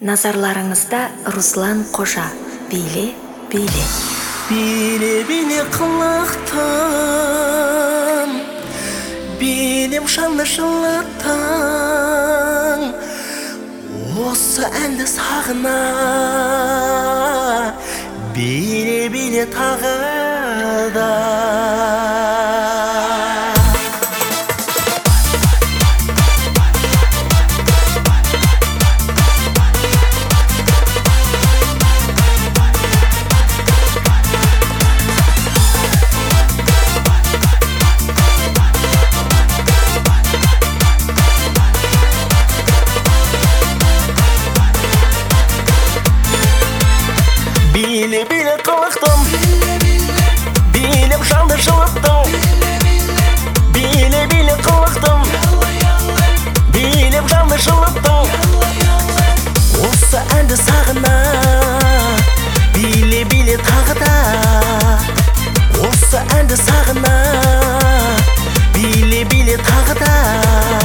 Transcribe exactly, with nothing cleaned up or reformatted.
Назарларыңызда Руслан Қожа. Биле, биле. Биле, биле қылықтың, билем шанды жылытың, осы әнді сағына. Биле, биле тағы да. Биле, биле қылықтым, билем жанды жылыттым. Биле, биле қылықтым, билем жанды жылыттым. Осы әнді сағына, биле, биле тағы да. Осы әнді сағына, биле, биле тағы да.